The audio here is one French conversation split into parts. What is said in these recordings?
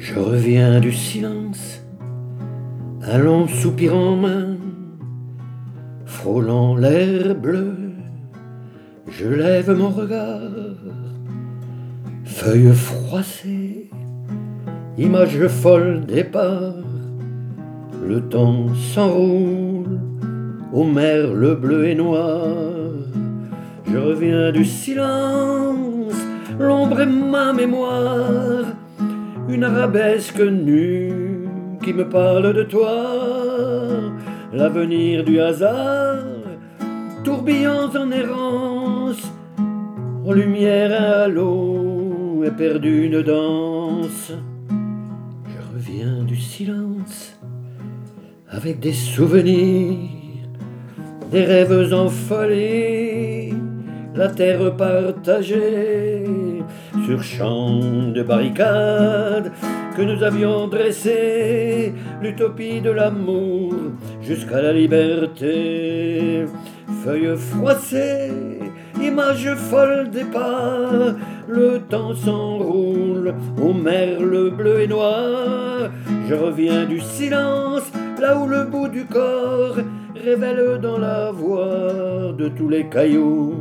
Je reviens du silence, un long soupir en main, frôlant l'air bleu, je lève mon regard. Feuilles froissées, images folles départ, le temps s'enroule aux merles bleus et noirs. Je reviens du silence, l'ombre est ma mémoire, une arabesque nue qui me parle de toi, l'avenir du hasard, tourbillons en errance, en lumière un halo est perdu une danse. Je reviens du silence avec des souvenirs, des rêves enfolés, la terre partagée sur champs de barricades que nous avions dressé, l'utopie de l'amour jusqu'à la liberté. Feuilles froissées, images folles départ, le temps s'enroule aux merles bleus et noirs. Je reviens du silence, là où le bout du corps révèle dans la voix de tous les cailloux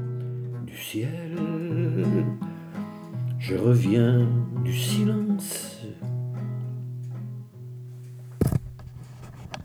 du ciel. Je reviens du silence.